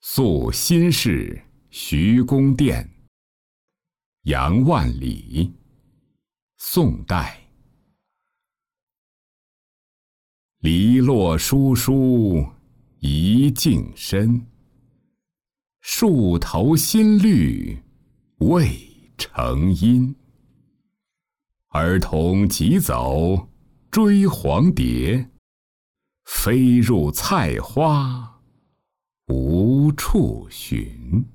宿新市徐公店。杨万里，宋代。篱落疏疏一径深，树头新绿未成阴。儿童急走追黄蝶，飞入菜花无处寻。